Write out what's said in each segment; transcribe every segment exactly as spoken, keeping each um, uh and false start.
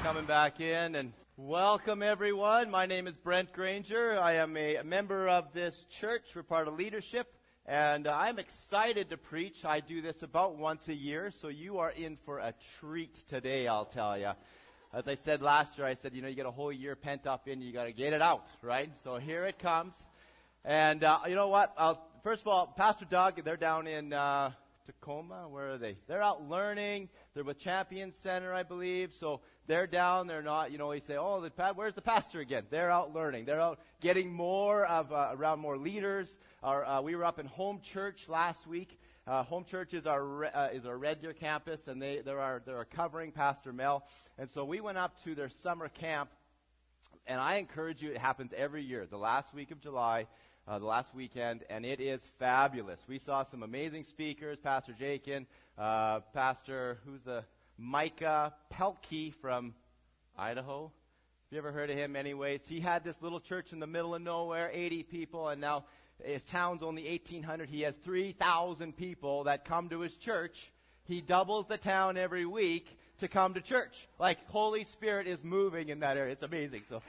coming back in, and welcome everyone. My name is Brent Granger. I am a member of this church. We're part of leadership, and uh, I'm excited to preach. I do this about once a year, so you are in for a treat today, I'll tell you. As I said last year, I said, you know, you get a whole year pent up in, you got to get it out, right? So here it comes. And uh, you know what? I'll, first of all, Pastor Doug, they're down in uh, Tacoma. Where are they? They're out learning. They're with Champion Center, I believe. So they're down. They're not, you know, we say, oh, the pa- where's the pastor again? They're out learning. They're out getting more of, uh, around more leaders. Our, uh, we were up in Home Church last week. Uh, Home Church is our uh, is our Red Deer campus, and they they're our they're our covering Pastor Mel. And so we went up to their summer camp, and I encourage you. It happens every year, the last week of July. Uh, the last weekend, and it is fabulous. We saw some amazing speakers, Pastor Jakin, uh, Pastor, who's the, Micah Pelkey from Idaho. Have you ever heard of him anyways? He had this little church in the middle of nowhere, eighty people, and now his town's only eighteen hundred. He has three thousand people that come to his church. He doubles the town every week to come to church. Like, Holy Spirit is moving in that area. It's amazing. So,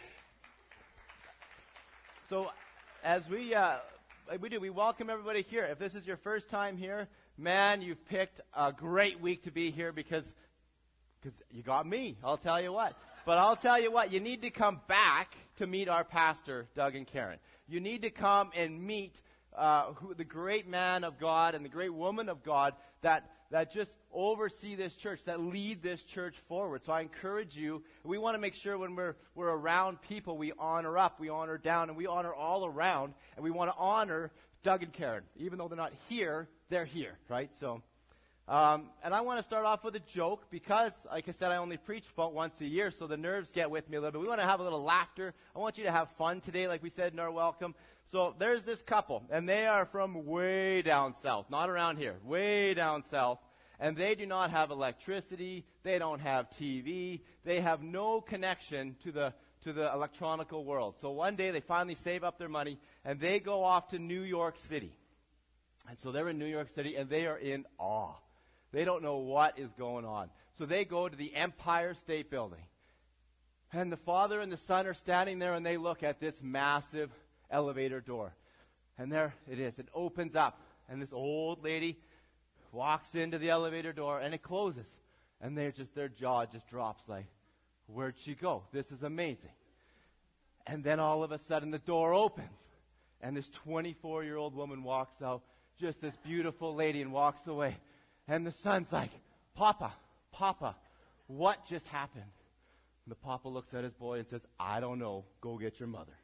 so As we uh, we do, we welcome everybody here. If this is your first time here, man, you've picked a great week to be here because because you got me. I'll tell you what. But I'll tell you what, you need to come back to meet our pastor, Doug and Karen. You need to come and meet uh, who, the great man of God and the great woman of God that that just oversee this church, that lead this church forward. So I encourage you, we want to make sure when we're we're around people, we honor up, we honor down, and we honor all around, and we want to honor Doug and Karen. Even though they're not here, they're here, right? So, um, and I want to start off with a joke because, like I said, I only preach about once a year, so the nerves get with me a little bit. We want to have a little laughter. I want you to have fun today, like we said in our welcome. So there's this couple, and they are from way down south, not around here, way down south. And they do not have electricity. They don't have T V. They have no connection to the to the electronical world. So one day they finally save up their money, and they go off to New York City. And so they're in New York City, and they are in awe. They don't know what is going on. So they go to the Empire State Building. And the father and the son are standing there, and they look at this massive elevator door. And there it is. It opens up, and this old lady walks into the elevator door, and it closes. And they're just, their jaw just drops like, where'd she go? This is amazing. And then all of a sudden the door opens, and this twenty-four-year-old woman walks out, just this beautiful lady, and walks away. And the son's like, Papa, Papa, what just happened? And the papa looks at his boy and says, I don't know. Go get your mother.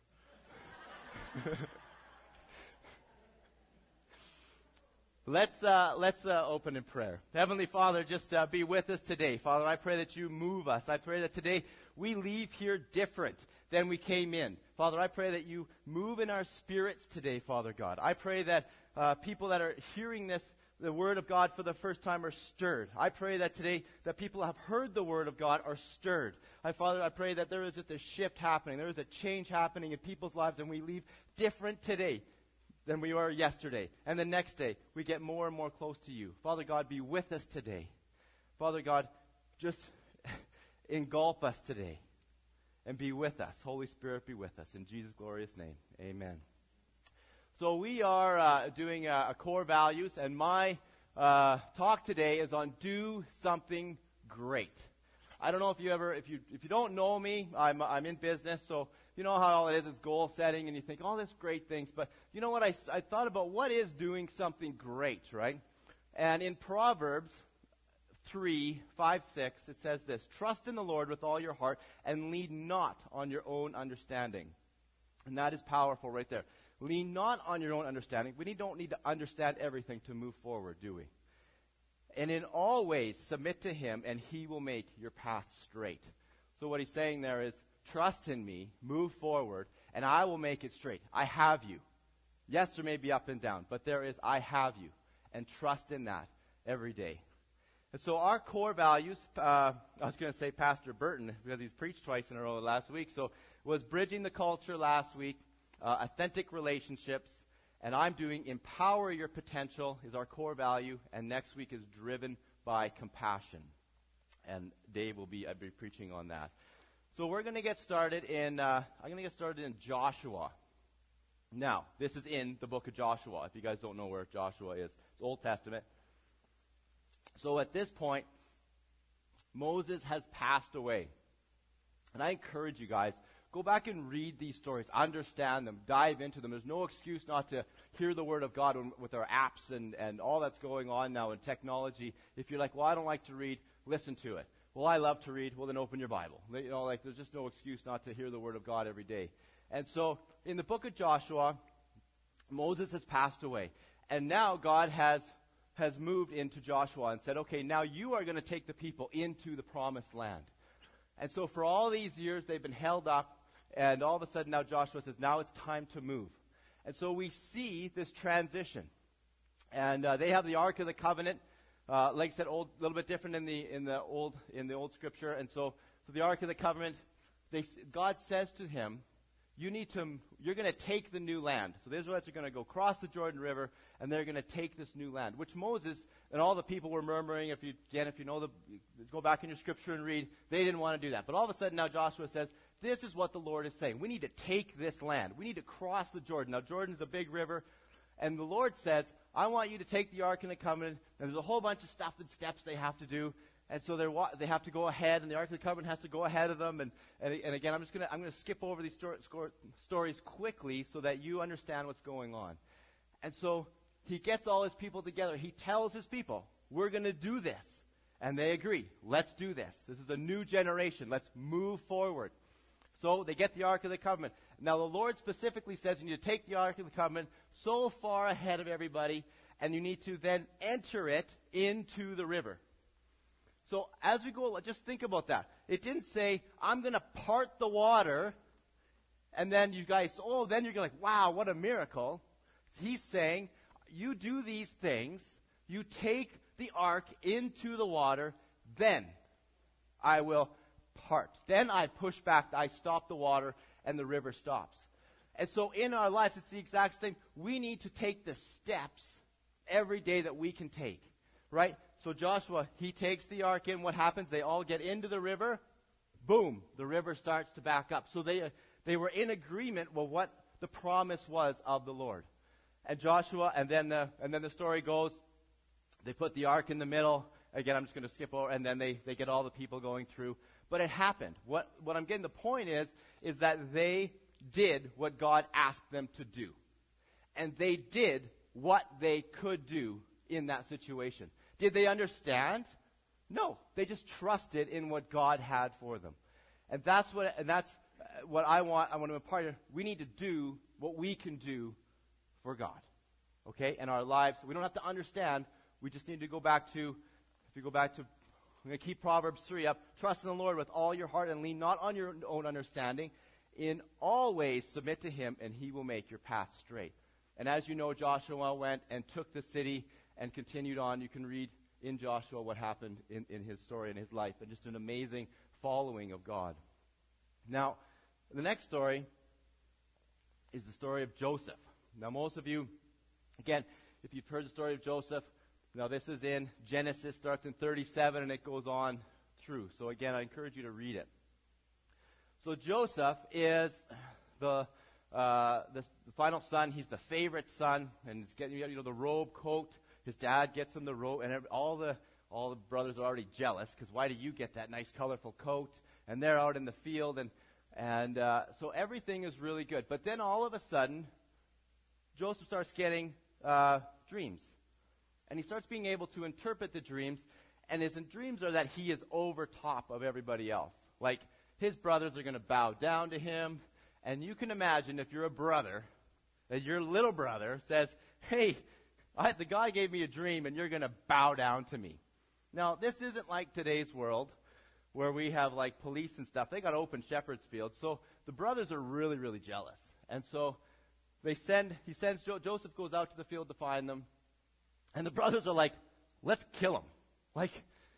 Let's uh, let's uh, open in prayer. Heavenly Father, just uh, be with us today. Father, I pray that you move us. I pray that today we leave here different than we came in. Father, I pray that you move in our spirits today, Father God. I pray that uh, people that are hearing this, the Word of God for the first time, are stirred. I pray that today that people have heard the Word of God are stirred. I, Father, I pray that there is just a shift happening. There is a change happening in people's lives, and we leave different today than we were yesterday. And the next day, we get more and more close to you. Father God, be with us today. Father God, just engulf us today and be with us. Holy Spirit, be with us. In Jesus' glorious name, amen. So we are uh, doing uh, a core values, and my uh, talk today is on do something great. I don't know if you ever, if you if you don't know me, I'm I'm in business, so you know how all it is is goal setting, and you think all this great things. But you know what? I, I thought about what is doing something great, right? And in Proverbs three, five, six, it says this: trust in the Lord with all your heart and lean not on your own understanding. And that is powerful right there. Lean not on your own understanding. We need, don't need to understand everything to move forward, do we? And in all ways, submit to him, and he will make your path straight. So what he's saying there is, trust in me, move forward, and I will make it straight. I have you. Yes, there may be up and down, but there is, I have you. And trust in that every day. And so our core values, uh, I was going to say Pastor Burton, because he's preached twice in a row last week, so was bridging the culture last week, uh, authentic relationships, and I'm doing empower your potential is our core value, and next week is driven by compassion. And Dave will be, I'll be preaching on that. So we're going to get started in, uh, I'm going to get started in Joshua. Now, this is in the book of Joshua. If you guys don't know where Joshua is, it's Old Testament. So at this point, Moses has passed away. And I encourage you guys, go back and read these stories, understand them, dive into them. There's no excuse not to hear the Word of God with our apps and, and all that's going on now in technology. If you're like, well, I don't like to read, listen to it. Well, I love to read. Well, then open your Bible. You know, like there's just no excuse not to hear the Word of God every day. And so in the book of Joshua, Moses has passed away. And now God has has moved into Joshua and said, okay, now you are going to take the people into the promised land. And so for all these years, they've been held up. And all of a sudden now Joshua says, now it's time to move. And so we see this transition. And uh, they have the Ark of the Covenant. Uh, like I said, a little bit different in the in the old in the old scripture. And so, so the Ark of the Covenant, they, God says to him, you need to, you're going to take the new land. So the Israelites are going to go across the Jordan River, and they're going to take this new land, which Moses and all the people were murmuring. If you, again, if you know the, go back in your scripture and read, they didn't want to do that. But all of a sudden now Joshua says, this is what the Lord is saying. We need to take this land. We need to cross the Jordan. Now Jordan's a big river, and the Lord says, I want you to take the Ark and the Covenant, and there's a whole bunch of stuff and steps they have to do. And so they're, they have to go ahead, and the Ark of the Covenant has to go ahead of them. And, and, and again, I'm just going to I'm going to skip over these sto- score, stories quickly so that you understand what's going on. And so he gets all his people together. He tells his people, we're going to do this. And they agree. Let's do this. This is a new generation. Let's move forward. So they get the Ark of the Covenant. Now the Lord specifically says you need to take the Ark of the Covenant so far ahead of everybody, and you need to then enter it into the river. So as we go, just think about that. It didn't say, I'm going to part the water, and then you guys, oh, then you're like, wow, what a miracle. He's saying, you do these things, you take the ark into the water, then I will part. Then I push back, I stop the water, and the river stops. And so in our life, it's the exact same. We need to take the steps every day that we can take, right? So Joshua, he takes the ark in. What happens? They all get into the river. Boom, the river starts to back up. So they, uh, they were in agreement with what the promise was of the Lord. And Joshua, and then the, and then the story goes, they put the ark in the middle. Again, I'm just going to skip over, and then they, they get all the people going through. But it happened. What, what I'm getting the point is, is that they did what God asked them to do. And they did what they could do in that situation. Did they understand? No. They just trusted in what God had for them. And that's what, and that's what I want, I want to impart here. We need to do what we can do for God. Okay? In our lives. We don't have to understand. We just need to go back to, if you go back to, I'm going to keep Proverbs three up. Trust in the Lord with all your heart and lean not on your own understanding. In all ways submit to him, and he will make your path straight. And as you know, Joshua went and took the city and continued on. You can read in Joshua what happened in, in his story and his life, and just an amazing following of God. Now, the next story is the story of Joseph. Now, most of you, again, if you've heard the story of Joseph, now this is in Genesis, starts in thirty-seven, and it goes on through. So again, I encourage you to read it. So Joseph is the uh, the, the final son. He's the favorite son, and he's getting, you know, the robe coat. His dad gets him the robe, and every, all the all the brothers are already jealous because why do you get that nice, colorful coat? And they're out in the field, and and uh, so everything is really good. But then all of a sudden, Joseph starts getting uh, dreams, and he starts being able to interpret the dreams. And his dreams are that he is over top of everybody else. Like his brothers are going to bow down to him, and you can imagine if you're a brother, that your little brother says, "Hey, I, the guy gave me a dream, and you're going to bow down to me." Now, this isn't like today's world where we have, like, police and stuff. They got open shepherd's fields. So the brothers are really, really jealous. And so they send, he sends, jo- Joseph goes out to the field to find them. And the brothers are like, let's kill him. Like,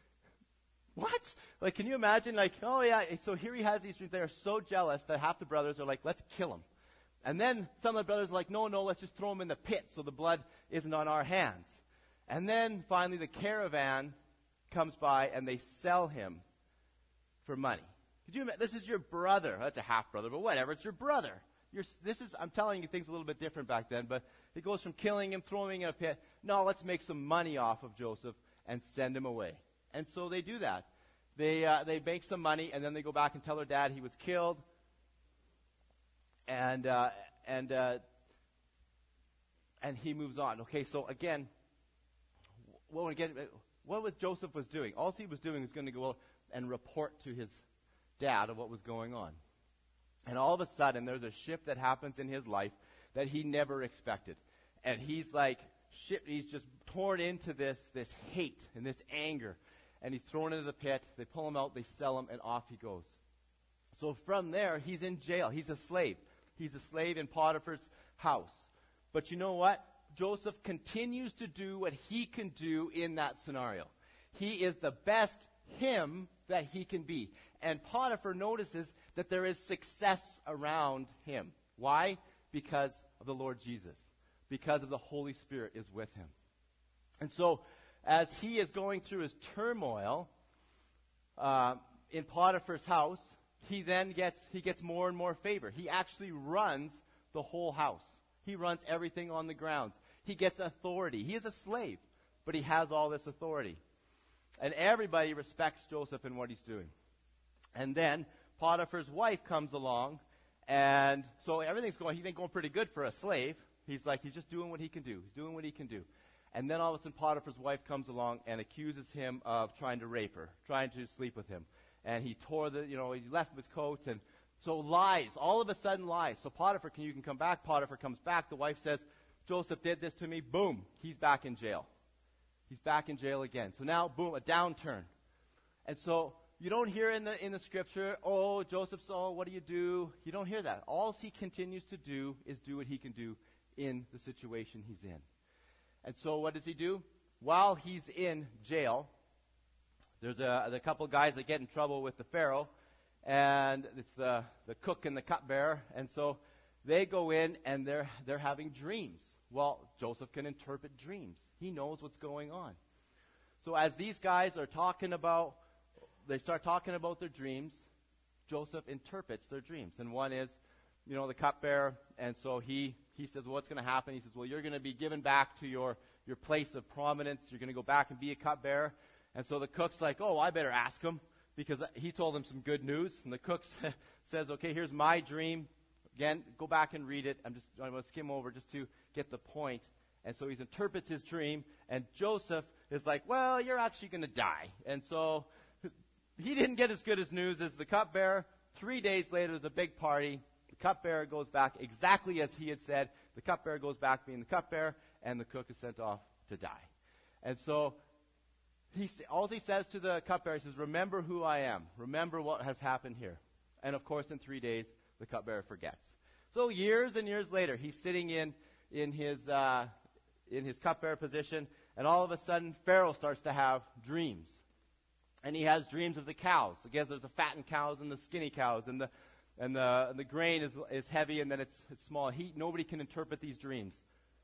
what? Like, can you imagine? Like, oh, yeah. So here he has these dreams. They are so jealous that half the brothers are like, let's kill him. And then some of the brothers are like, no, no, let's just throw him in the pit so the blood isn't on our hands. And then finally the caravan comes by and they sell him for money. Could you imagine? This is your brother. That's a half-brother, but whatever. It's your brother. You're, this is, I'm telling you things a little bit different back then, but it goes from killing him, throwing him in a pit. No, let's make some money off of Joseph and send him away. And so they do that. They, uh, they make some money, and then they go back and tell their dad he was killed. And, uh, and, uh, and he moves on. Okay, so again, what, again, what was Joseph was doing? All he was doing was going to go and report to his dad of what was going on. And all of a sudden, there's a shift that happens in his life that he never expected. And he's like, shit, he's just torn into this, this hate and this anger. And he's thrown into the pit. They pull him out, they sell him, and off he goes. So from there, he's in jail. He's a slave. He's a slave in Potiphar's house. But you know what? Joseph continues to do what he can do in that scenario. He is the best him that he can be. And Potiphar notices that there is success around him. Why? Because of the Lord Jesus. Because of the Holy Spirit is with him. And so, as he is going through his turmoil uh, in Potiphar's house, he then gets he gets more and more favor. He actually runs the whole house. He runs everything on the grounds. He gets authority. He is a slave, but he has all this authority. And everybody respects Joseph and what he's doing. And then Potiphar's wife comes along, and so everything's going, he's been going pretty good for a slave. He's like, he's just doing what he can do. He's doing what he can do. And then all of a sudden Potiphar's wife comes along and accuses him of trying to rape her, trying to sleep with him. And he tore the, you know, he left his coat, and so lies, all of a sudden lies. So Potiphar, can you can come back. Potiphar comes back. The wife says, Joseph did this to me. Boom, he's back in jail. He's back in jail again. So now, boom, a downturn. And so you don't hear in the in the scripture, oh, Joseph's, oh, what do you do? You don't hear that. All he continues to do is do what he can do in the situation he's in. And so what does he do? While he's in jail, there's a, a couple guys that get in trouble with the Pharaoh, and it's the, the cook and the cupbearer. And so they go in, and they're they're having dreams. Well, Joseph can interpret dreams. He knows what's going on. So as these guys are talking about, they start talking about their dreams, Joseph interprets their dreams. And one is, you know, the cupbearer, and so he, he says, well, what's going to happen? He says, well, you're going to be given back to your, your place of prominence. You're going to go back and be a cupbearer. And so the cook's like, oh, I better ask him, because he told him some good news. And the cook says, okay, here's my dream. Again, go back and read it. I'm just I'm going to skim over just to get the point. And so he interprets his dream, and Joseph is like, well, you're actually going to die. And so he didn't get as good as news as the cupbearer. Three days later, there's a big party. The cupbearer goes back exactly as he had said. The cupbearer goes back being the cupbearer, and the cook is sent off to die. And so he, all he says to the cupbearer, he says, remember who I am. Remember what has happened here. And of course, in three days, the cupbearer forgets. So years and years later, he's sitting in, in his, uh, in his cupbearer position, and all of a sudden, Pharaoh starts to have dreams. And he has dreams of the cows. I guess there's the fattened cows and the skinny cows, and the and the and the grain is is heavy, and then it's it's small. He nobody can interpret these dreams.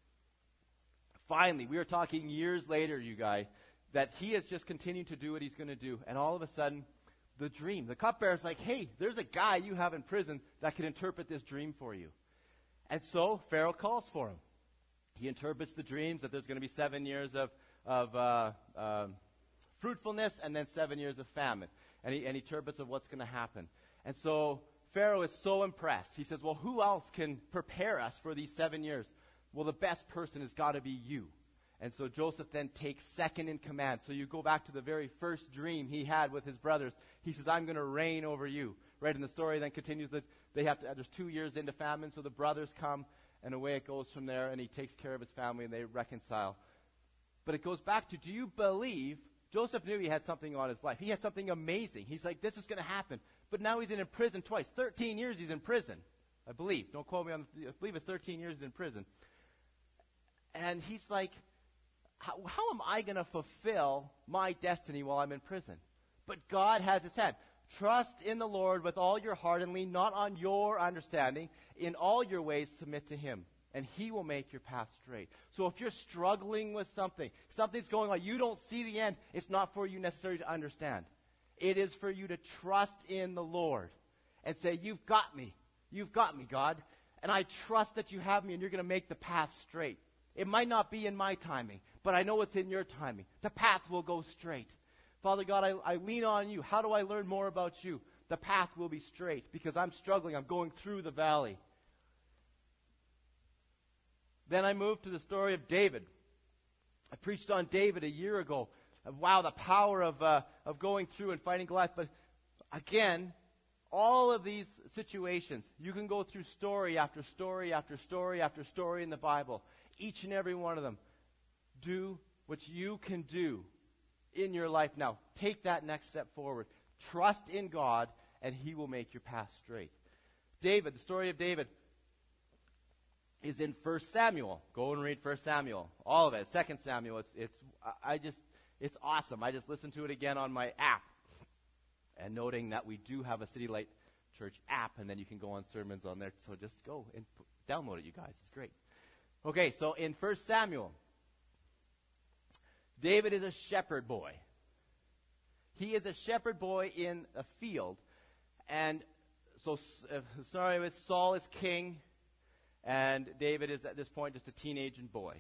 Finally, we are talking years later, you guys, that he has just continued to do what he's going to do, and all of a sudden, the dream, the cupbearer's like, hey, there's a guy you have in prison that can interpret this dream for you. And so Pharaoh calls for him. He interprets the dreams that there's going to be seven years of of uh, uh, fruitfulness, and then seven years of famine. And he, and he interprets of what's going to happen. And so Pharaoh is so impressed. He says, well, who else can prepare us for these seven years? Well, the best person has got to be you. And so Joseph then takes second in command. So you go back to the very first dream he had with his brothers. He says, I'm going to reign over you. Right, and the story then continues that they have to, there's two years into famine, so the brothers come, and away it goes from there, and he takes care of his family, and they reconcile. But it goes back to, do you believe Joseph knew he had something on his life. He had something amazing. He's like, this is going to happen. But now he's in prison twice. thirteen years he's in prison, I believe. Don't quote me on the, I believe it's thirteen years he's in prison. And he's like, how, how am I going to fulfill my destiny while I'm in prison? But God has his hand. Trust in the Lord with all your heart and lean not on your understanding. In all your ways submit to him. and he will make your path straight. So if you're struggling with something, something's going on, you don't see the end, it's not for you necessarily to understand. It is for you to trust in the Lord and say, you've got me. You've got me, God. And I trust that you have me and you're going to make the path straight. It might not be in my timing, but I know it's in your timing. The path will go straight. Father God, I, I lean on you. How do I learn more about you? The path will be straight because I'm struggling. I'm going through the valley. Then I moved to the story of David. I preached on David a year ago. Wow, the power of uh, of going through and fighting Goliath. But again, all of these situations, you can go through story after story after story after story in the Bible. Each and every one of them. Do what you can do in your life now. Take that next step forward. Trust in God, and he will make your path straight. David, the story of David, is in First Samuel. Go and read First Samuel. All of it. Second Samuel. It's, it's, I just, it's awesome. I just listened to it again on my app. And noting that we do have a City Light Church app, and then you can go on sermons on there. So just go and p- download it, you guys. It's great. Okay, so in First Samuel, David is a shepherd boy. He is a shepherd boy in a field. And so, uh, sorry, with Saul is king, and David is at this point just a teenage and boy.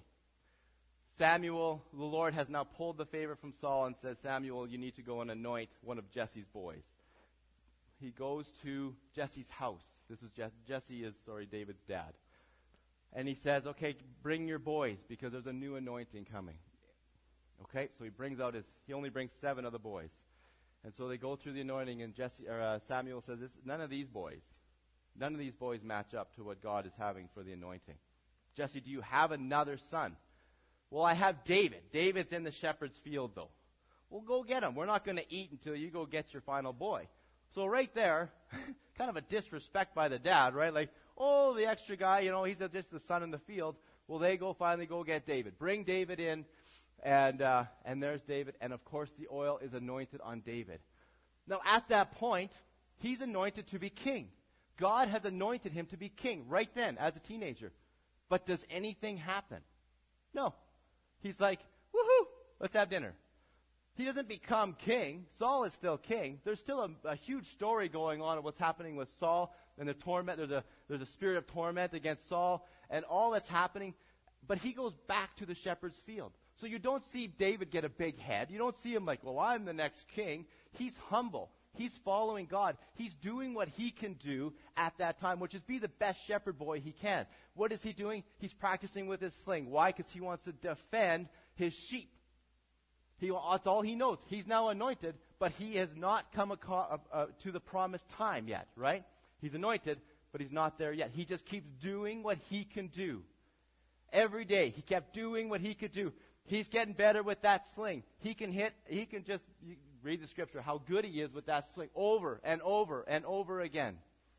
Samuel, the Lord has now pulled the favor from Saul and says, Samuel, you need to go and anoint one of Jesse's boys. He goes to Jesse's house. This is Je- Jesse is, sorry, David's dad. And he says, okay, bring your boys because there's a new anointing coming. Okay, so he brings out his, he only brings seven of the boys. And so they go through the anointing, and Jesse, or, uh, Samuel says, this, none of these boys, none of these boys match up to what God is having for the anointing. Jesse, do you have another son? Well, I have David. David's in the shepherd's field, though. Well, go get him. We're not going to eat until you go get your final boy. So right there, kind of a disrespect by the dad, right? Like, oh, the extra guy, you know, he's just the son in the field. Well, they go finally go get David. Bring David in, and uh, and there's David. And, of course, the oil is anointed on David. Now, at that point, he's anointed to be king. God has anointed him to be king right then as a teenager. But does anything happen? No. He's like, woohoo, let's have dinner. He doesn't become king. Saul is still king. There's still a, a huge story going on of what's happening with Saul and the torment. There's a, there's a spirit of torment against Saul and all that's happening. But he goes back to the shepherd's field. So you don't see David get a big head. You don't see him like, well, I'm the next king. He's humble. He's following God. He's doing what he can do at that time, which is be the best shepherd boy he can. What is he doing? He's practicing with his sling. Why? Because he wants to defend his sheep. He, that's all he knows. He's now anointed, but he has not come aco- uh, uh, to the promised time yet, right? He's anointed, but he's not there yet. He just keeps doing what he can do. Every day, he kept doing what he could do. He's getting better with that sling. He can hit, he can just... You, read the scripture, how good he is with that sling over and over and over again.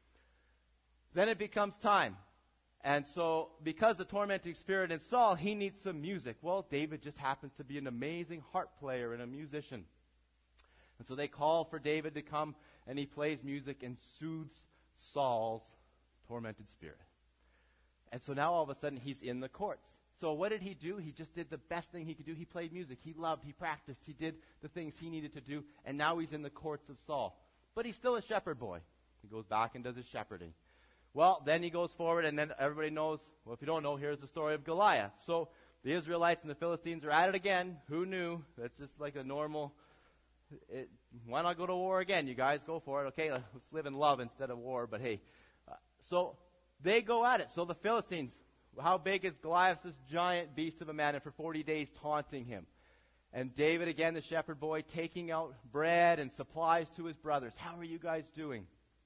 Then it becomes time. And so, because the tormenting spirit in Saul, he needs some music. Well, David just happens to be an amazing harp player and a musician. And so they call for David to come, and he plays music and soothes Saul's tormented spirit. And so now all of a sudden he's in the courts. So what did he do? He just did the best thing he could do. He played music. He loved. He practiced. He did the things he needed to do. And now he's in the courts of Saul. But he's still a shepherd boy. He goes back and does his shepherding. Well, then he goes forward, and then everybody knows. Well, if you don't know, here's the story of Goliath. So the Israelites and the Philistines are at it again. Who knew? That's just like a normal. It, why not go to war again? You guys go for it. Okay, let's live in love instead of war. But hey, uh, so they go at it. So the Philistines. How big is Goliath, this giant beast of a man, and for forty days taunting him? And David, again, the shepherd boy, taking out bread and supplies to his brothers. How are you guys doing?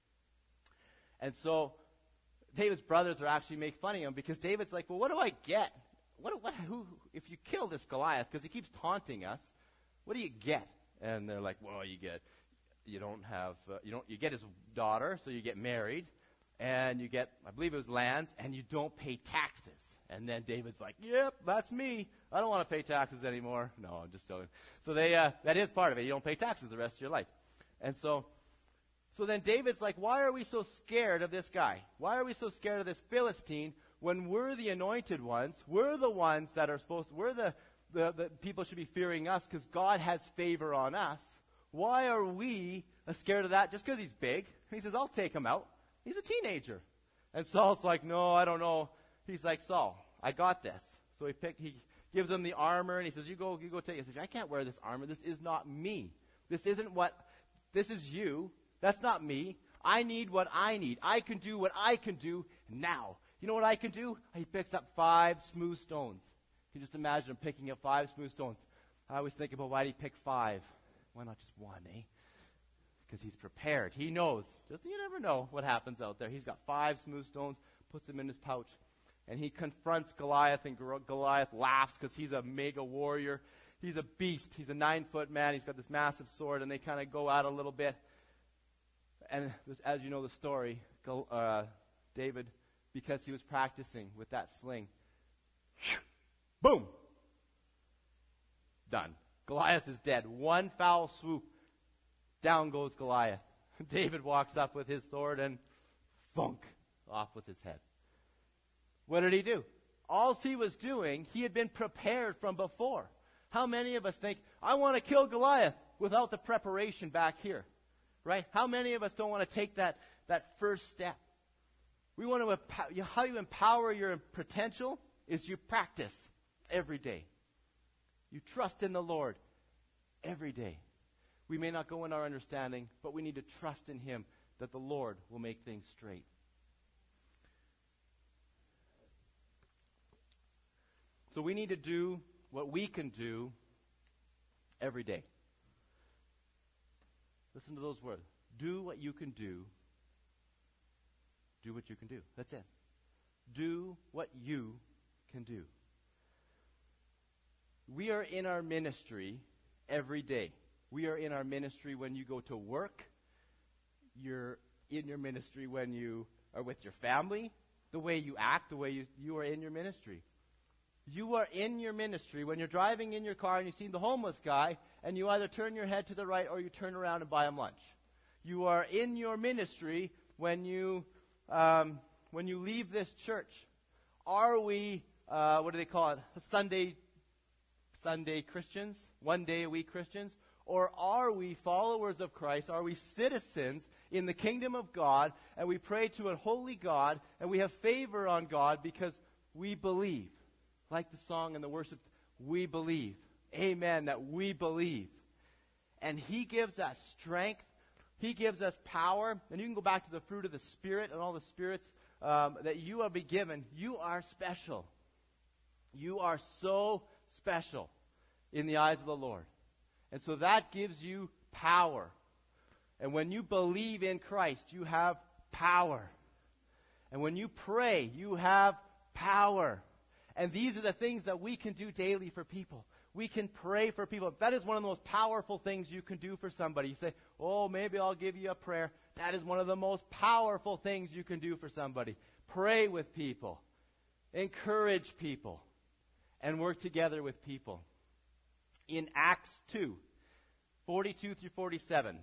And so David's brothers are actually make fun of him because David's like, well, what do I get? What, what, who, if you kill this Goliath, because he keeps taunting us, what do you get? And they're like, well, you get, you don't have, uh, you don't, you get his daughter, so you get married. And you get, I believe it was lands, and you don't pay taxes. And then David's like, yep, that's me. I don't want to pay taxes anymore. No, I'm just joking. So they, uh, that is part of it. You don't pay taxes the rest of your life. And so, so then David's like, why are we so scared of this guy? Why are we so scared of this Philistine when we're the anointed ones, we're the ones that are supposed to, we're the, the, the people should be fearing us because God has favor on us. Why are we scared of that? Just because he's big? He says, I'll take him out. He's a teenager. And Saul's like, no, I don't know. He's like, Saul, I got this. So he picked, he gives him the armor, and he says, you go, you go take it. He says, I can't wear this armor. This is not me. This isn't what, this is you. That's not me. I need what I need. I can do what I can do now. You know what I can do? He picks up five smooth stones. You can just imagine him picking up five smooth stones. I always think about, why did he pick five? Why not just one, eh? Because he's prepared. He knows. Just, you never know what happens out there. He's got five smooth stones, puts them in his pouch, and he confronts Goliath, and Goliath laughs because he's a mega warrior. He's a beast. He's a nine-foot man. He's got this massive sword, and they kind of go out a little bit. And as you know the story, uh, David, because he was practicing with that sling, boom, done. Goliath is dead. One foul swoop, down goes Goliath. David walks up with his sword and thunk, off with his head. What did he do? All he was doing, he had been prepared from before. How many of us think, I want to kill Goliath without the preparation back here? Right? How many of us don't want to take that, that first step? We want to empower, how you empower your potential is you practice every day. You trust in the Lord every day. We may not go in our understanding, but we need to trust in him that the Lord will make things straight. So we need to do what we can do every day. Listen to those words. Do what you can do. Do what you can do. That's it. Do what you can do. We are in our ministry every day. We are in our ministry when you go to work. You're in your ministry when you are with your family. The way you act, the way you, you are in your ministry. You are in your ministry when you're driving in your car and you see the homeless guy, and you either turn your head to the right or you turn around and buy him lunch. You are in your ministry when you um, when you leave this church. Are we, uh, what do they call it, Sunday Sunday Christians, one day a week Christians? Or are we followers of Christ? Are we citizens in the kingdom of God, and we pray to a holy God, and we have favor on God because we believe? Like the song and the worship, we believe. Amen, that we believe. And he gives us strength. He gives us power. And you can go back to the fruit of the Spirit and all the spirits um, that you have been given. You are special. You are so special in the eyes of the Lord. And so that gives you power. And when you believe in Christ, you have power. And when you pray, you have power. And these are the things that we can do daily for people. We can pray for people. That is one of the most powerful things you can do for somebody. You say, oh, maybe I'll give you a prayer. That is one of the most powerful things you can do for somebody. Pray with people. Encourage people. And work together with people. In Acts two, forty-two through forty-seven.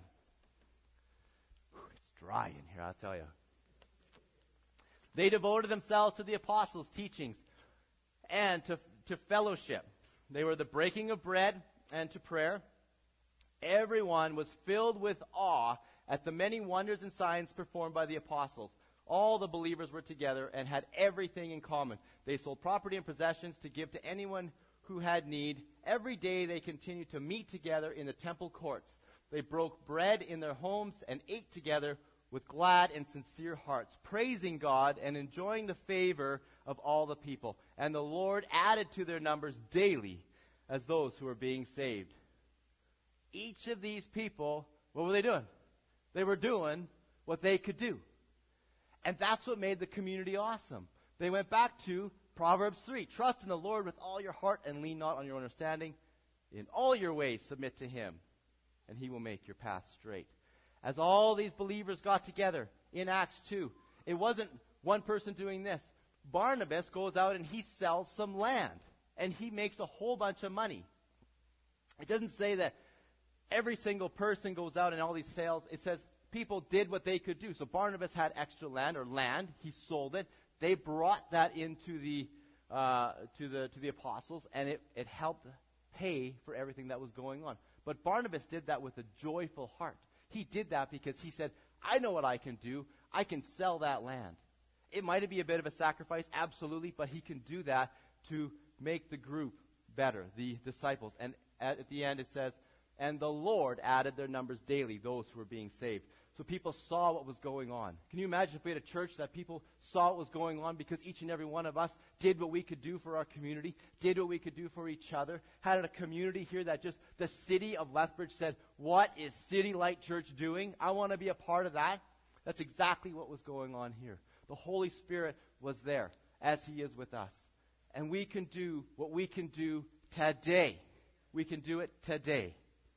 It's dry in here, I'll tell you. They devoted themselves to the apostles' teachings and to, to fellowship. They were the breaking of bread and to prayer. Everyone was filled with awe at the many wonders and signs performed by the apostles. All the believers were together and had everything in common. They sold property and possessions to give to anyone who had need. Every day they continued to meet together in the temple courts. They broke bread in their homes and ate together with glad and sincere hearts, praising God and enjoying the favor of all the people. And the Lord added to their numbers daily as those who were being saved. Each of these people, what were they doing? They were doing what they could do. And that's what made the community awesome. They went back to Proverbs three. Trust in the Lord with all your heart and lean not on your understanding. In all your ways submit to him, and he will make your path straight. As all these believers got together in Acts two, it wasn't one person doing this. Barnabas goes out and he sells some land, and he makes a whole bunch of money. It doesn't say that every single person goes out and all these sales. It says people did what they could do. So Barnabas had extra land or land. He sold it. They brought that into the uh, to the to the apostles, and it, it helped pay for everything that was going on. But Barnabas did that with a joyful heart. He did that because he said, I know what I can do. I can sell that land. It might be a bit of a sacrifice, absolutely, but he can do that to make the group better, the disciples. And at, at the end it says, and the Lord added their numbers daily, those who were being saved. So people saw what was going on. Can you imagine if we had a church that people saw what was going on because each and every one of us did what we could do for our community, did what we could do for each other, had a community here that just the city of Lethbridge said, what is City Light Church doing? I want to be a part of that. That's exactly what was going on here. The Holy Spirit was there as he is with us. And we can do what we can do today. We can do it today.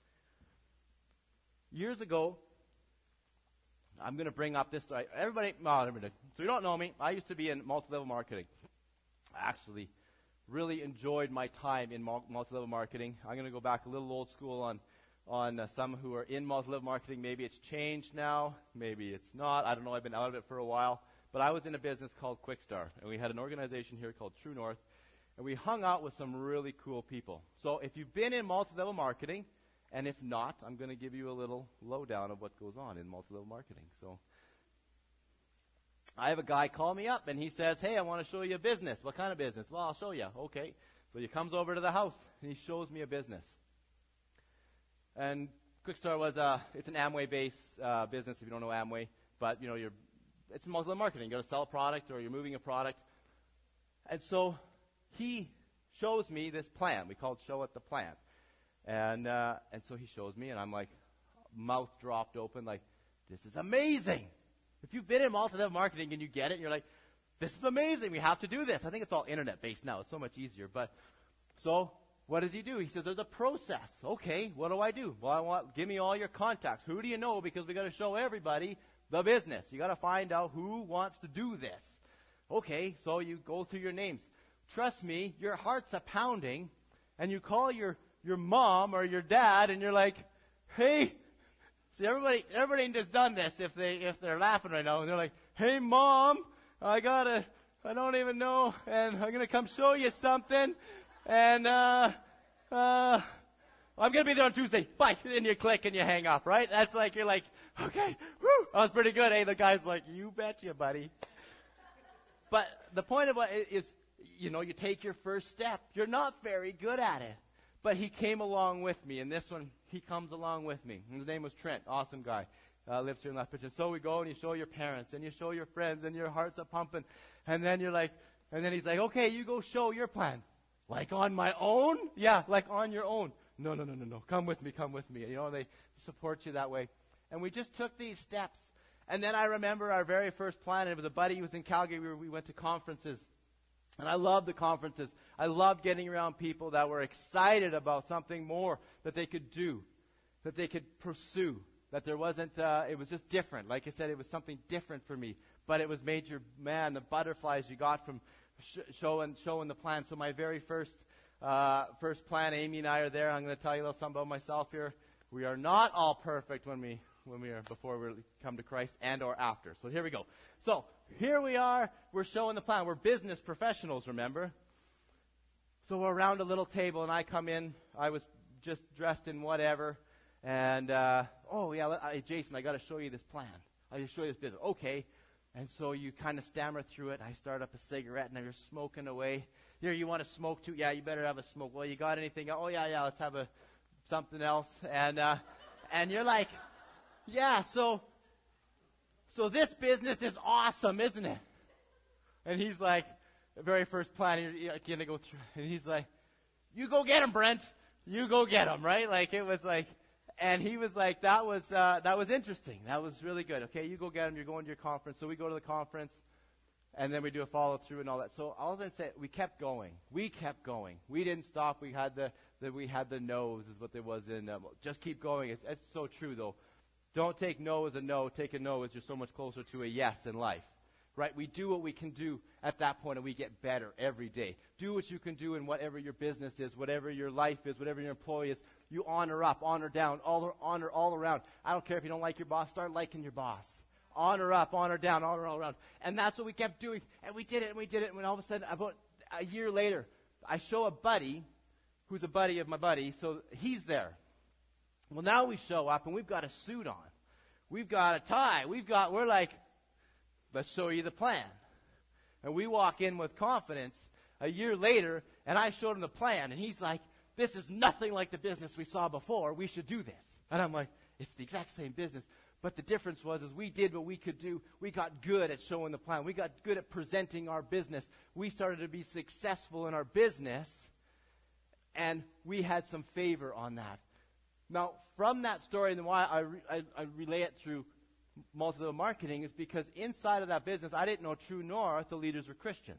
Years ago, I'm going to bring up this story. Everybody, well, everybody, so you don't know me, I used to be in multi-level marketing. I actually really enjoyed my time in multi-level marketing. I'm going to go back a little old school on, on uh, some who are in multi-level marketing. Maybe it's changed now. Maybe it's not. I don't know. I've been out of it for a while. But I was in a business called Quickstar, and we had an organization here called True North, and we hung out with some really cool people. So if you've been in multi-level marketing, and if not, I'm going to give you a little lowdown of what goes on in multi-level marketing. So I have a guy call me up, and he says, hey, I want to show you a business. What kind of business? Well, I'll show you. Okay. So he comes over to the house, and he shows me a business. And Quickstar was a, it's an Amway-based uh, business, if you don't know Amway. But, you know, you're, it's multi-level marketing. You've got to sell a product, or you're moving a product. And so he shows me this plan. We call it Show It the Plan. And uh, and so he shows me, and I'm like, mouth dropped open, like, this is amazing. If you've been in multi-level marketing and you get it, you're like, this is amazing. We have to do this. I think it's all internet-based now. It's so much easier. But so what does he do? He says, there's a process. Okay, what do I do? Well, I want, give me all your contacts. Who do you know? Because we got to show everybody the business. You got to find out who wants to do this. Okay, so you go through your names. Trust me, your heart's a pounding, and you call your your mom or your dad, and you're like, hey, see, everybody, everybody just done this if they, if they're laughing right now, and they're like, hey, mom, I gotta, I don't even know, and I'm gonna come show you something, and, uh, uh, I'm gonna be there on Tuesday, bye, and you click and you hang up, right? That's like, you're like, okay, whew, that was pretty good, eh? The guy's like, you betcha, buddy. But the point of it is, you know, you take your first step. You're not very good at it. But he came along with me, and this one, he comes along with me. His name was Trent, awesome guy, uh, lives here in Lethbridge. And so we go, and you show your parents, and you show your friends, and your heart's a pumping. And then you're like, and then he's like, okay, you go show your plan. Like on my own? Yeah, like on your own. No, no, no, no, no. Come with me, come with me. You know, they support you that way. And we just took these steps. And then I remember our very first plan. It was a buddy who was in Calgary. We, were, we went to conferences. And I loved the conferences. I loved getting around people that were excited about something more that they could do, that they could pursue, that there wasn't, uh, it was just different. Like I said, it was something different for me. But it was made your, man, the butterflies you got from sh- showing, showing the plan. So my very first, uh, first plan, Amy and I are there. I'm going to tell you a little something about myself here. We are not all perfect when we, when we are, before we come to Christ and or after. So here we go. So, here we are, we're showing the plan. We're business professionals, remember? So we're around a little table, and I come in. I was just dressed in whatever. And, uh, oh, yeah, I, Jason, I got to show you this plan. I got to show you this business. Okay. And so you kind of stammer through it. I start up a cigarette, and you're smoking away. Here, you want to smoke too? Yeah, you better have a smoke. Well, you got anything? Oh, yeah, yeah, let's have a something else. And, uh, and you're like, yeah, so... So this business is awesome, isn't it? And he's like, the very first plan, you're going to go through, and he's like, you go get him, Brent. You go get him, right? Like, it was like, and he was like, that was, uh, that was interesting. That was really good. Okay, you go get him. You're going to your conference. So we go to the conference, and then we do a follow-through and all that. So all I say, we kept going. We kept going. We didn't stop. We had the, the we had the no's is what there was in, uh, just keep going. It's, it's so true, though. Don't take no as a no. Take a no as you're so much closer to a yes in life. Right? We do what we can do at that point, and we get better every day. Do what you can do in whatever your business is, whatever your life is, whatever your employee is. You honor up, honor down, all, honor all around. I don't care if you don't like your boss. Start liking your boss. honor up, honor down, honor all around. And that's what we kept doing. And we did it, and we did it. And when all of a sudden, about a year later, I show a buddy, who's a buddy of my buddy, so he's there. Well, now we show up, and we've got a suit on. We've got a tie. We've got, we're like, let's show you the plan. And we walk in with confidence a year later, and I showed him the plan, and he's like, this is nothing like the business we saw before. We should do this. And I'm like, it's the exact same business. But the difference was is we did what we could do. We got good at showing the plan. We got good at presenting our business. We started to be successful in our business, and we had some favor on that. Now, from that story, and why I, re- I, I relay it through multi-level marketing is because inside of that business, I didn't know True North, the leaders were Christians.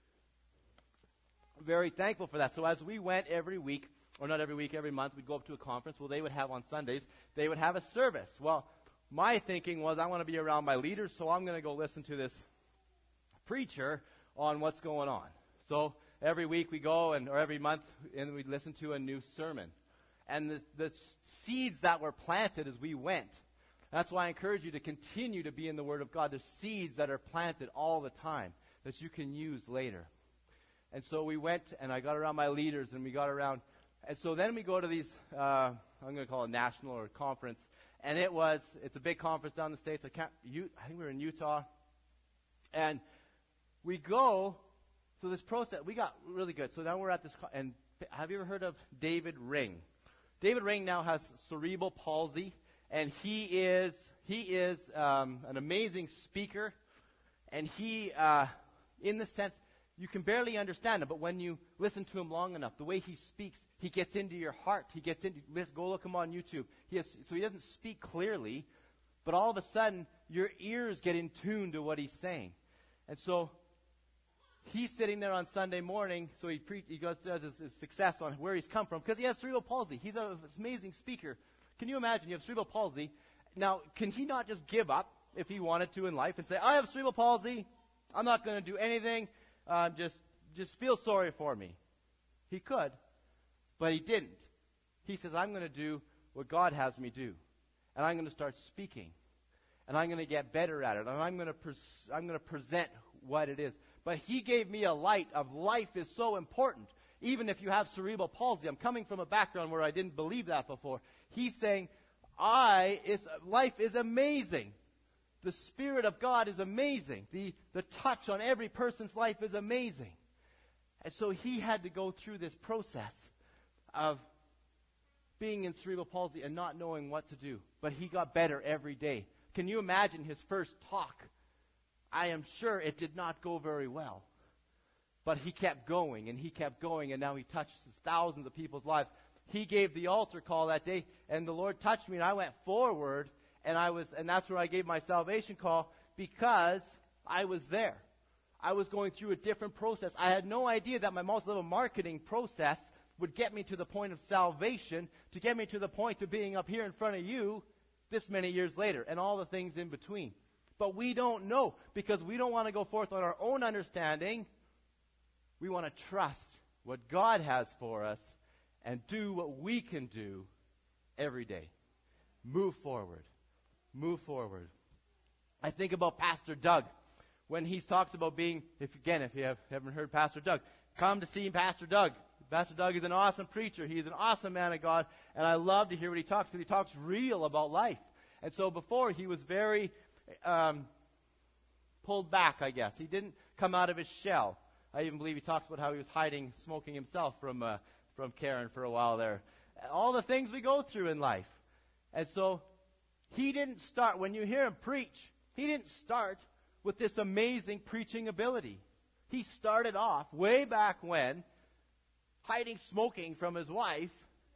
Very thankful for that. So as we went every week, or not every week, every month, we'd go up to a conference. Well, they would have on Sundays, they would have a service. Well, my thinking was I want to be around my leaders, so I'm going to go listen to this preacher on what's going on. So every week we go, and or every month, and we'd listen to a new sermon. And the, the seeds that were planted as we went, that's why I encourage you to continue to be in the Word of God. There's seeds that are planted all the time that you can use later. And so we went, and I got around my leaders, and we got around. And so then we go to these, uh, I'm going to call it national or conference. And it was, it's a big conference down in the States. I can't, you, I think we were in Utah. And we go, so this process, we got really good. So now we're at this, and have you ever heard of David Ring? David Ring now has cerebral palsy, and he is, he is um, an amazing speaker. And he, uh, in the sense, you can barely understand him, but when you listen to him long enough, the way he speaks, he gets into your heart. He gets into, go look him on YouTube. He has, so he doesn't speak clearly, but all of a sudden, your ears get in tune to what he's saying. And so, he's sitting there on Sunday morning, so he, pre- he goes, does his, his success on where he's come from, because he has cerebral palsy. He's an amazing speaker. Can you imagine, you have cerebral palsy. Now, can he not just give up if he wanted to in life and say, I have cerebral palsy, I'm not going to do anything, uh, just, just feel sorry for me? He could, but he didn't. He says, I'm going to do what God has me do, and I'm going to start speaking, and I'm going to get better at it, and I'm going to pres- I'm going to present what it is. But he gave me a light of life is so important. Even if you have cerebral palsy, I'm coming from a background where I didn't believe that before. He's saying, I is life is amazing. The Spirit of God is amazing. The, the touch on every person's life is amazing. And so he had to go through this process of being in cerebral palsy and not knowing what to do. But he got better every day. Can you imagine his first talk? I am sure it did not go very well. But he kept going, and he kept going, and now he touched thousands of people's lives. He gave the altar call that day, and the Lord touched me, and I went forward, and I was, and that's where I gave my salvation call, because I was there. I was going through a different process. I had no idea that my multi-level marketing process would get me to the point of salvation, to get me to the point of being up here in front of you this many years later, and all the things in between. But we don't know, because we don't want to go forth on our own understanding. We want to trust what God has for us and do what we can do every day. Move forward. Move forward. I think about Pastor Doug when he talks about being, if again, if you have, haven't heard Pastor Doug, come to see Pastor Doug. Pastor Doug is an awesome preacher. He's an awesome man of God, and I love to hear what he talks, because he talks real about life. And so before, he was very um, pulled back, I guess. He didn't come out of his shell. I even believe he talks about how he was hiding, smoking himself from uh, from Karen for a while there. All the things we go through in life. And so he didn't start, when you hear him preach, he didn't start with this amazing preaching ability. He started off way back when, hiding smoking from his wife,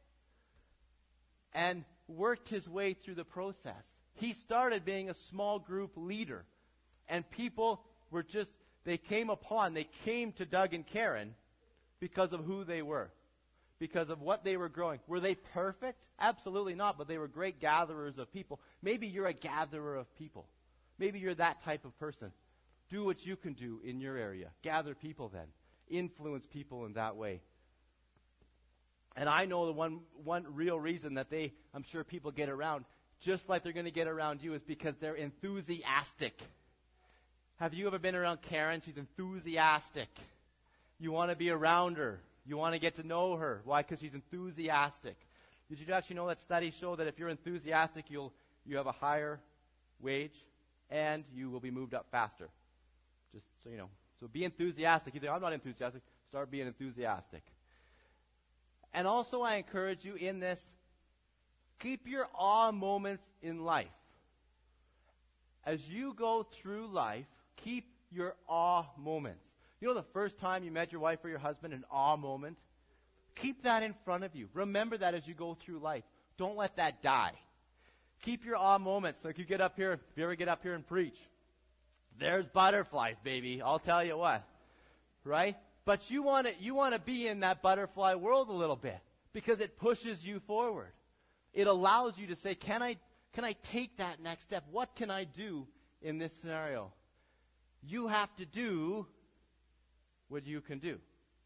and worked his way through the process. He started being a small group leader, and people were just, they came upon, they came to Doug and Karen because of who they were, because of what they were growing. Were they perfect? Absolutely not, but they were great gatherers of people. Maybe you're a gatherer of people. Maybe you're that type of person. Do what you can do in your area. Gather people then. Influence people in that way. And I know the one one real reason that they, I'm sure people get around, just like they're going to get around you, is because they're enthusiastic. Have you ever been around Karen? She's enthusiastic. You want to be around her. You want to get to know her. Why? Because she's enthusiastic. Did you actually know that studies show that if you're enthusiastic, you'll you have a higher wage and you will be moved up faster? Just so you know. So be enthusiastic. You think, I'm not enthusiastic. Start being enthusiastic. And also I encourage you in this, keep your awe moments in life. As you go through life, keep your awe moments. You know the first time you met your wife or your husband, an awe moment? Keep that in front of you. Remember that as you go through life. Don't let that die. Keep your awe moments. Like you get up here, if you ever get up here and preach, there's butterflies, baby. I'll tell you what. Right? But you want to you want to be in that butterfly world a little bit because it pushes you forward. It allows you to say, can I can I take that next step? What can I do in this scenario? You have to do what you can do.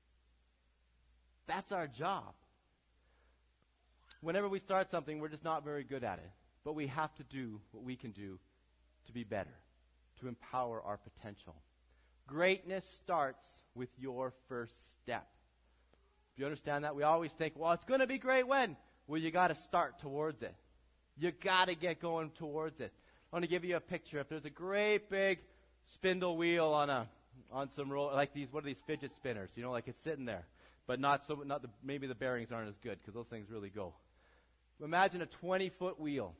That's our job. Whenever we start something, we're just not very good at it. But we have to do what we can do to be better, to empower our potential. Greatness starts with your first step. Do you understand that? We always think, well, it's going to be great when? Well, you got to start towards it. You got to get going towards it. I want to give you a picture. If there's a great big spindle wheel on a on some roll, like these, what are these fidget spinners? You know, like it's sitting there, but not so. Not the maybe the bearings aren't as good because those things really go. Imagine a twenty-foot wheel.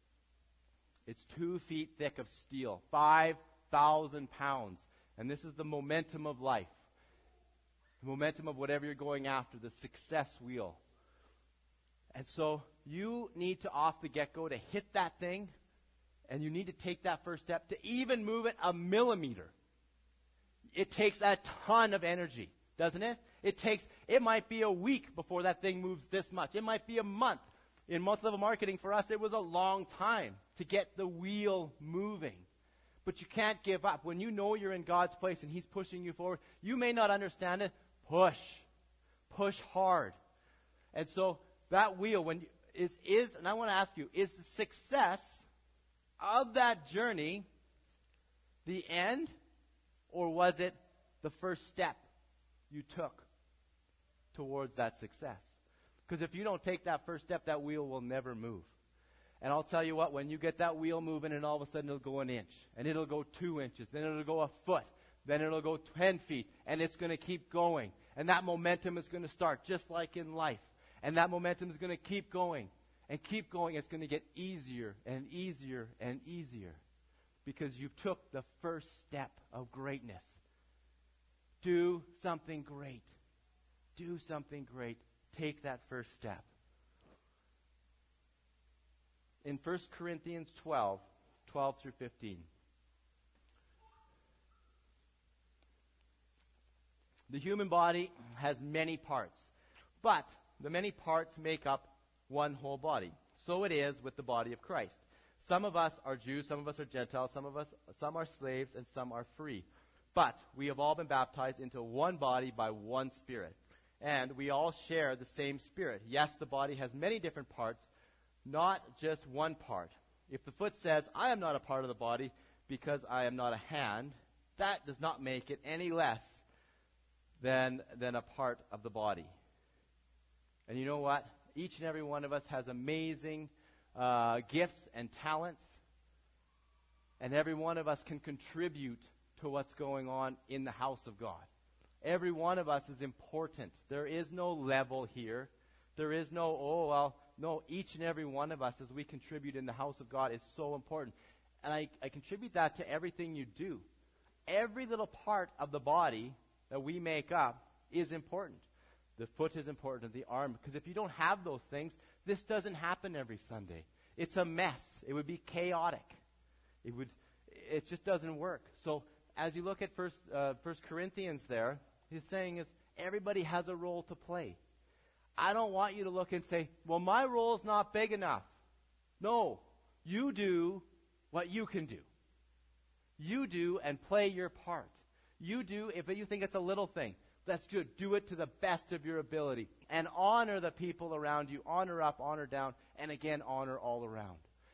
It's two feet thick of steel, five thousand pounds, and this is the momentum of life. The momentum of whatever you're going after, the success wheel. And so you need to, off the get-go, to hit that thing, and you need to take that first step to even move it a millimeter. It takes a ton of energy, doesn't it? It takes, it might be a week before that thing moves this much. It might be a month. In multi-level marketing, for us, it was a long time to get the wheel moving. But you can't give up. When you know you're in God's place and He's pushing you forward, you may not understand it. Push. Push hard. And so that wheel, when you, is, is, and I want to ask you, is the success of that journey the end, or was it the first step you took towards that success? Because if you don't take that first step, that wheel will never move. And I'll tell you what, when you get that wheel moving, and all of a sudden it'll go an inch, and it'll go two inches, then it'll go a foot, then it'll go ten feet, and it's going to keep going. And that momentum is going to start just like in life. And that momentum is going to keep going and keep going. It's going to get easier and easier and easier because you took the first step of greatness. Do something great. Do something great. Take that first step. In First Corinthians twelve, twelve through fifteen. The human body has many parts, but the many parts make up one whole body. So it is with the body of Christ. Some of us are Jews, some of us are Gentiles, some of us, some are slaves, and some are free. But we have all been baptized into one body by one Spirit. And we all share the same Spirit. Yes, the body has many different parts, not just one part. If the foot says, I am not a part of the body because I am not a hand, that does not make it any less than, than a part of the body. And you know what? Each and every one of us has amazing uh, gifts and talents. And every one of us can contribute to what's going on in the house of God. Every one of us is important. There is no level here. There is no, oh, well, no, each and every one of us as we contribute in the house of God is so important. And I, I contribute that to everything you do. Every little part of the body that we make up is important. The foot is important, the arm, because if you don't have those things, this doesn't happen every Sunday. It's a mess. It would be chaotic. It would, it just doesn't work. So as you look at First, uh, First Corinthians there, he's saying is everybody has a role to play. I don't want you to look and say, well, my role is not big enough. No, you do what you can do. You do and play your part. You do, if you think it's a little thing, that's good. Do it to the best of your ability. And honor the people around you. Honor up, honor down, and again, honor all around.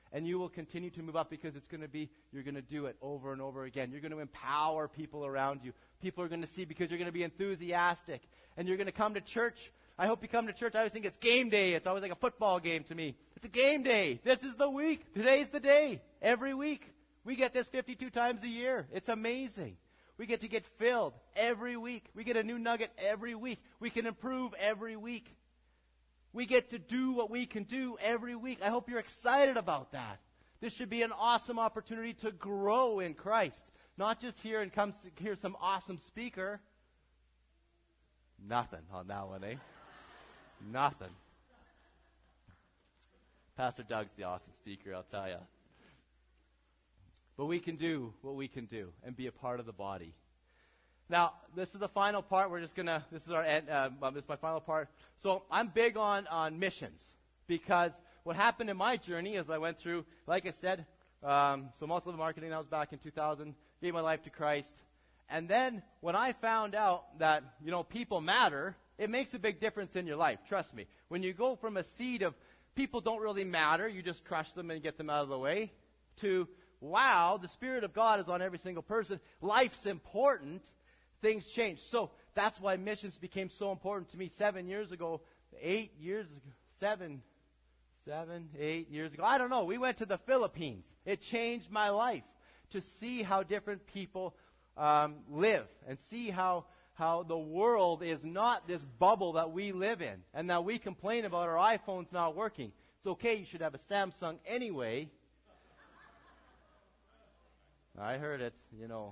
And you will continue to move up because it's going to be, you're going to do it over and over again. You're going to empower people around you. People are going to see because you're going to be enthusiastic. And you're going to come to church. I hope you come to church. I always think it's game day. It's always like a football game to me. It's a game day. This is the week. Today's the day. Every week. We get this fifty-two times a year. It's amazing. We get to get filled every week. We get a new nugget every week. We can improve every week. We get to do what we can do every week. I hope you're excited about that. This should be an awesome opportunity to grow in Christ. Not just hear and come hear some awesome speaker. Nothing on that one, eh? Nothing. Pastor Doug's the awesome speaker, I'll tell you. But we can do what we can do and be a part of the body. Now, this is the final part. We're just going to, this is our end, uh, this is my final part. So I'm big on, on missions because what happened in my journey as I went through, like I said, um, so multi-level marketing, that was back in two thousand, gave my life to Christ. And then when I found out that, you know, people matter, it makes a big difference in your life. Trust me. When you go from a seed of people don't really matter, you just crush them and get them out of the way, to, wow, the Spirit of God is on every single person. Life's important. Things change. So that's why missions became so important to me seven years ago, eight years ago, seven, seven, eight years ago. I don't know. We went to the Philippines. It changed my life to see how different people um, live and see how, how the world is not this bubble that we live in and that we complain about our iPhones not working. It's okay. You should have a Samsung anyway. I heard it, you know.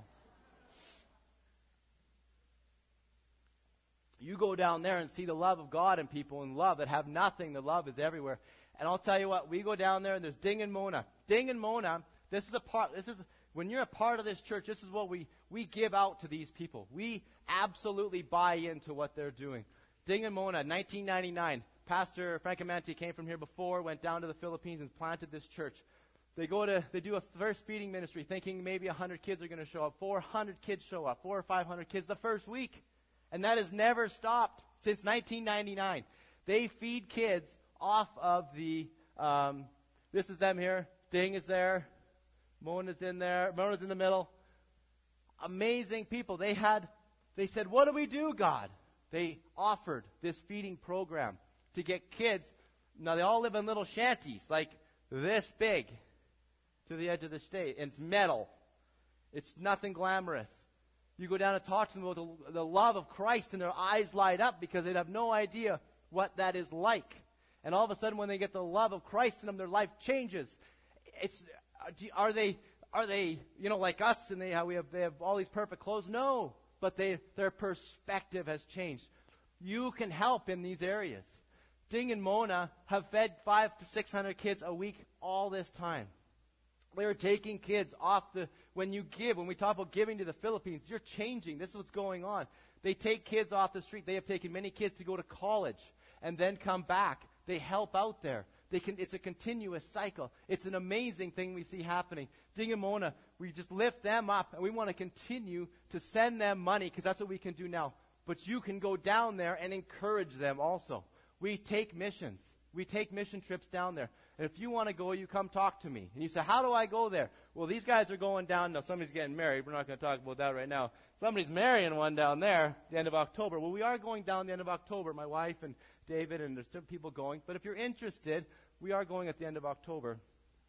You go down there and see the love of God in people and love that have nothing. The love is everywhere. And I'll tell you what, we go down there and there's Ding and Mona. Ding and Mona, this is a part, this is, when you're a part of this church, this is what we, we give out to these people. We absolutely buy into what they're doing. Ding and Mona, nineteen ninety-nine. Pastor Frank Amanti came from here before, went down to the Philippines and planted this church. They go to, they do a first feeding ministry thinking maybe one hundred kids are going to show up. four hundred kids show up, four or five hundred kids the first week. And that has never stopped since nineteen ninety-nine. They feed kids off of the, um, this is them here. Ding is there. Mona's in there. Mona's in the middle. Amazing people. They had, they said, what do we do, God? They offered this feeding program to get kids. Now, they all live in little shanties, like this big, to the edge of the state. And it's metal. It's nothing glamorous. You go down and talk to them about the, the love of Christ, and their eyes light up because they have no idea what that is like. And all of a sudden, when they get the love of Christ in them, their life changes. It's are they are they you know like us, and they how we have they have all these perfect clothes? No, but they their perspective has changed. You can help in these areas. Ding and Mona have fed five to six hundred kids a week all this time. They're taking kids off the, when you give, when we talk about giving to the Philippines, you're changing. This is what's going on. They take kids off the street. They have taken many kids to go to college and then come back. They help out there. They can, it's a continuous cycle. It's an amazing thing we see happening. Ding and Mona, we just lift them up, and we want to continue to send them money because that's what we can do now. But you can go down there and encourage them also. We take missions. We take mission trips down there. And if you want to go, you come talk to me. And you say, how do I go there? Well, these guys are going down. Now, somebody's getting married. We're not going to talk about that right now. Somebody's marrying one down there at the end of October. Well, we are going down the end of October, my wife and David, and there's some people going. But if you're interested, we are going at the end of October.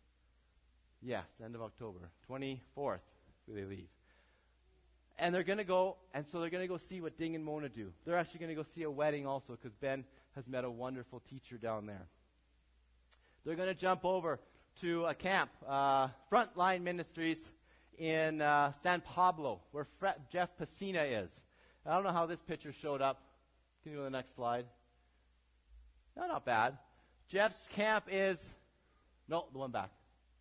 Yes, end of October. twenty-fourth, they leave. And they're going to go, and so they're going to go see what Ding and Mona do. They're actually going to go see a wedding also because Ben has met a wonderful teacher down there. They're going to jump over to a camp, uh, Frontline Ministries in uh, San Pablo, where Fre- Jeff Pacina is. I don't know how this picture showed up. Can you go to the next slide? No, not bad. Jeff's camp is, no, the one back.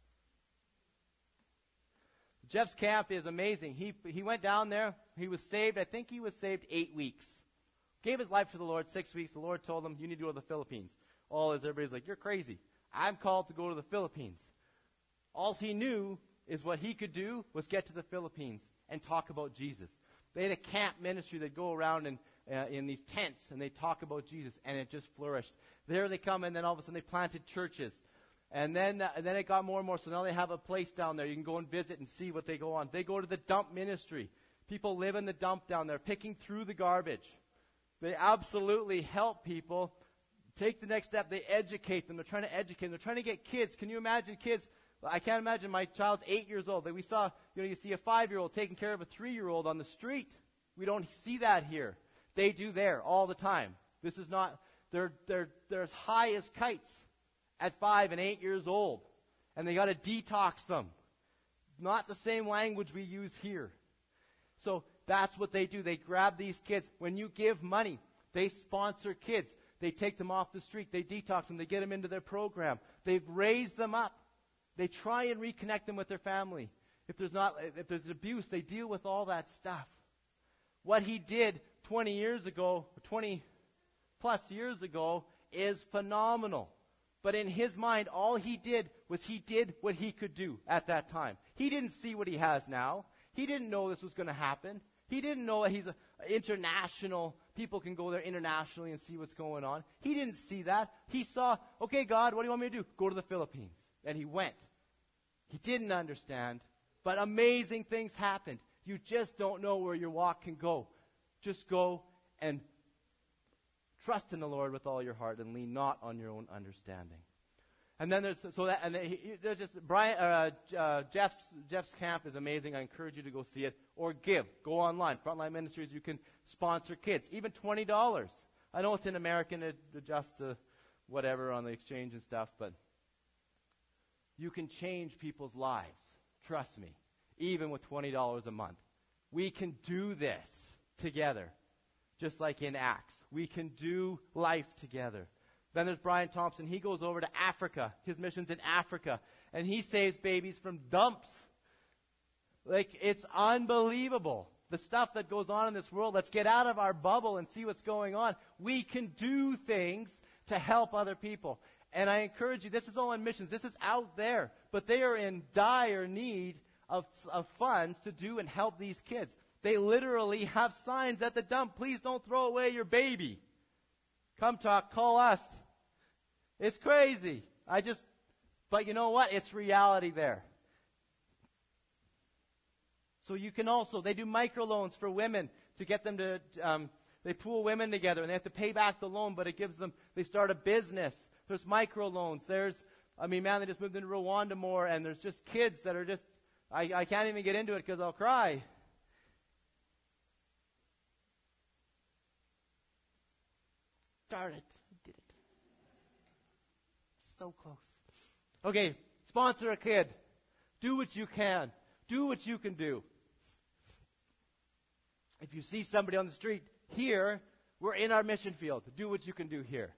Jeff's camp is amazing. He he went down there. He was saved. I think he was saved eight weeks. Gave his life to the Lord six weeks. The Lord told him, you need to go to the Philippines. All is everybody's like, you're crazy. I'm called to go to the Philippines. All he knew is what he could do was get to the Philippines and talk about Jesus. They had a camp ministry. They'd go around in, uh, in these tents, and they'd talk about Jesus, and it just flourished. There they come, and then all of a sudden they planted churches. And then, uh, and then it got more and more. So now they have a place down there. You can go and visit and see what they go on. They go to the dump ministry. People live in the dump down there, picking through the garbage. They absolutely help people take the next step. They educate them. They're trying to educate them. They're trying to get kids. Can you imagine kids? I can't imagine. My child's eight years old. Like we saw, you know, you see a five-year-old taking care of a three-year-old on the street. We don't see that here. They do there all the time. This is not, they're, they're, they're as high as kites at five and eight years old. And they got to detox them. Not the same language we use here. So that's what they do. They grab these kids. When you give money, they sponsor kids. They take them off the street. They detox them. They get them into their program. They've raised them up. They try and reconnect them with their family. If there's not, if there's abuse, they deal with all that stuff. What he did twenty years ago, twenty plus years ago, is phenomenal. But in his mind, all he did was he did what he could do at that time. He didn't see what he has now. He didn't know this was going to happen. He didn't know that he's a, international. People can go there internationally and see what's going on. He didn't see that. He saw, okay, God, what do you want me to do? Go to the Philippines. And he went. He didn't understand, but amazing things happened. You just don't know where your walk can go. Just go and trust in the Lord with all your heart and lean not on your own understanding. And then there's so that and he, there's just Brian uh, uh, Jeff's Jeff's camp is amazing. I encourage you to go see it or give. Go online. Frontline Ministries. You can sponsor kids, even twenty dollars. I know it's in American. It adjusts to whatever on the exchange and stuff, but you can change people's lives. Trust me, even with twenty dollars a month. We can do this together, just like in Acts. We can do life together. Then there's Brian Thompson. He goes over to Africa. His mission's in Africa. And he saves babies from dumps. Like, it's unbelievable. The stuff that goes on in this world. Let's get out of our bubble and see what's going on. We can do things to help other people. And I encourage you, this is all in missions. This is out there. But they are in dire need of, of funds to do and help these kids. They literally have signs at the dump. Please don't throw away your baby. Come talk, call us. It's crazy. I just, but you know what? It's reality there. So you can also, they do microloans for women to get them to, um, they pool women together and they have to pay back the loan, but it gives them, they start a business. There's microloans. There's, I mean, man, they just moved into Rwanda more, and there's just kids that are just, I, I can't even get into it because I'll cry. Darn it. I did it. So close. Okay, sponsor a kid. Do what you can. Do what you can do. If you see somebody on the street here, we're in our mission field. Do what you can do here.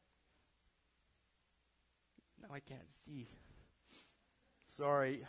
Now I can't see. Sorry.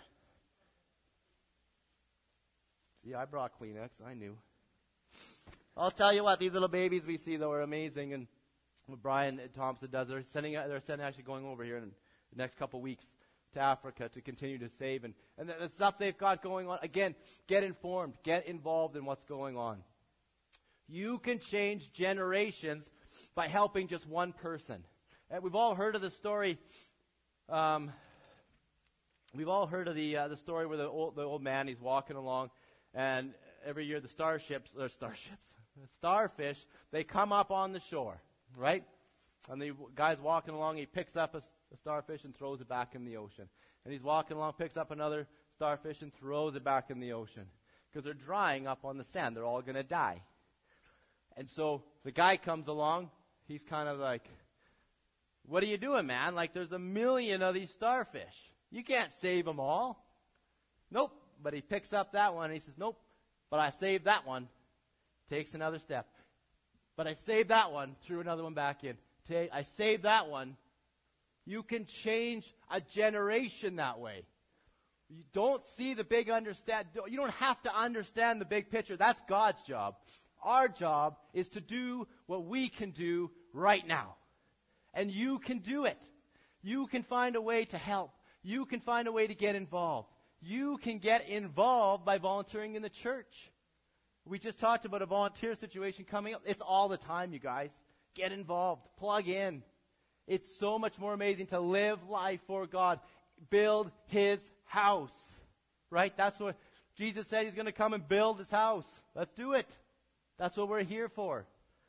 See, I brought Kleenex. I knew. I'll tell you what, these little babies we see, though, are amazing. And what Brian Thompson does, they're sending, they're sending actually going over here in the next couple weeks to Africa to continue to save. And, and the, the stuff they've got going on, again, get informed, get involved in what's going on. You can change generations by helping just one person. And we've all heard of the story, um, we've all heard of the uh, the story where the old, the old man, he's walking along, and every year the starships, or starships, the starfish, they come up on the shore. Right? And the guy's walking along, he picks up a, a starfish and throws it back in the ocean. And he's walking along, picks up another starfish and throws it back in the ocean. Because they're drying up on the sand. They're all going to die. And so the guy comes along, he's kind of like, what are you doing, man? Like, there's a million of these starfish. You can't save them all. Nope. But he picks up that one and he says, nope, but I saved that one. Takes another step. But I saved that one, threw another one back in. Take, I saved that one. You can change a generation that way. You don't see the big understand. You don't have to understand the big picture. That's God's job. Our job is to do what we can do right now. And you can do it. You can find a way to help. You can find a way to get involved. You can get involved by volunteering in the church. We just talked about a volunteer situation coming up. It's all the time, you guys. Get involved. Plug in. It's so much more amazing to live life for God. Build his house. Right? That's what Jesus said. He's going to come and build his house. Let's do it. That's what we're here for.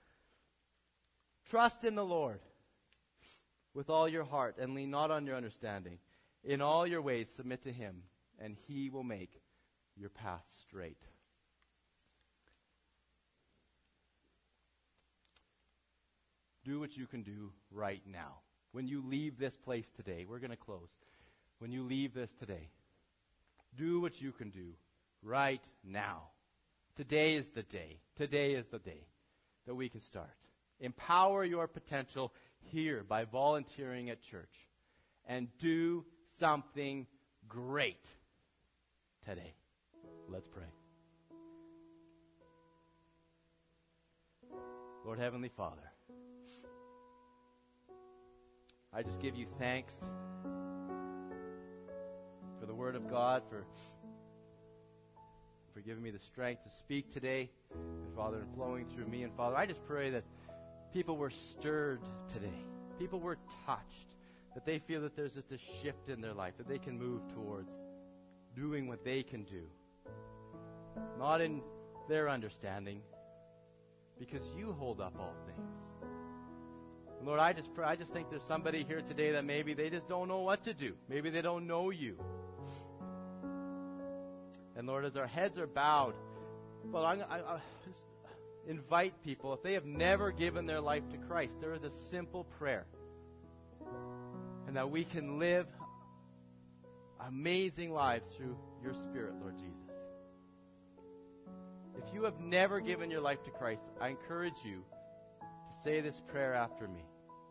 Trust in the Lord with all your heart and lean not on your understanding. In all your ways submit to him, and he will make your path straight. Do what you can do right now. When you leave this place today, we're going to close. When you leave this today, do what you can do right now. Today is the day. Today is the day that we can start. Empower your potential here by volunteering at church. And do something great today. Let's pray. Lord Heavenly Father, I just give you thanks for the Word of God, for, for giving me the strength to speak today, and Father, and flowing through me. And Father, I just pray that people were stirred today. People were touched, that they feel that there's just a shift in their life, that they can move towards doing what they can do. Not in their understanding, because you hold up all things. Lord, I just pray, I just think there's somebody here today that maybe they just don't know what to do. Maybe they don't know you. And Lord, as our heads are bowed, well, I, I, I just invite people, if they have never given their life to Christ, there is a simple prayer. And that we can live amazing lives through your Spirit, Lord Jesus. If you have never given your life to Christ, I encourage you to say this prayer after me.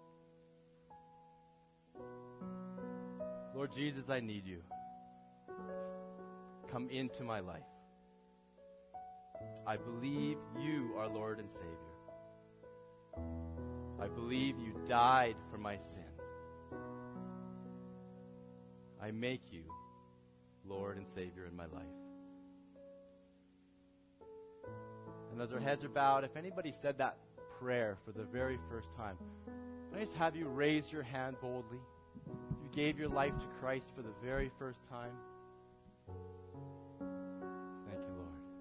Lord Jesus, I need you. Come into my life. I believe you are Lord and Savior. I believe you died for my sin. I make you Lord and Savior in my life. And as our heads are bowed, if anybody said that prayer for the very first time, can I just have you raise your hand boldly? You gave your life to Christ for the very first time. Thank you,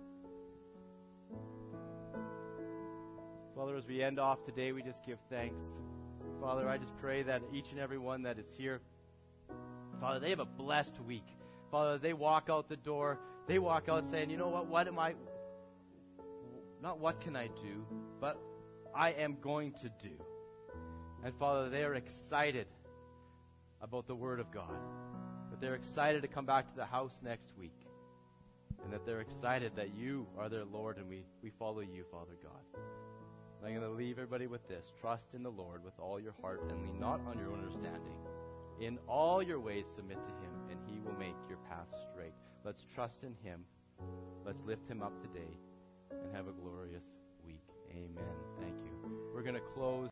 Lord. Father, as we end off today, we just give thanks. Father, I just pray that each and every one that is here, Father, they have a blessed week. Father, they walk out the door, they walk out saying, you know what, what am I, not what can I do, but I am going to do. And Father, they are excited about the Word of God. That they're excited to come back to the house next week. And that they're excited that you are their Lord and we, we follow you, Father God. And I'm going to leave everybody with this. Trust in the Lord with all your heart and lean not on your own understanding. In all your ways submit to him and he will make your path straight. Let's trust in him. Let's lift him up today and have a glorious week. Amen. Thank you. We're going to close.